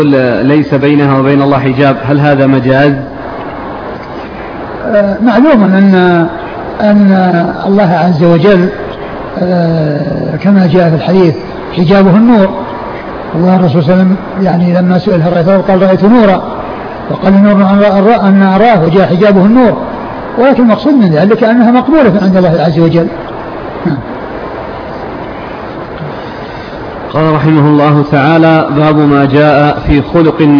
ليس بينها وبين الله حجاب، هل هذا مجاز؟ معلوم أن الله عز وجل كما جاء في الحديث حجابه النور. الله الرسول صلى الله عليه وسلم يعني لما سئل هل رأيته قال رأيت نورا، وقال النور أن أراه وجاء حجابه النور، ولكن المقصود من ذلك أنها مقبولة عند الله عز وجل. قال رحمه الله تعالى: باب ما جاء في خلق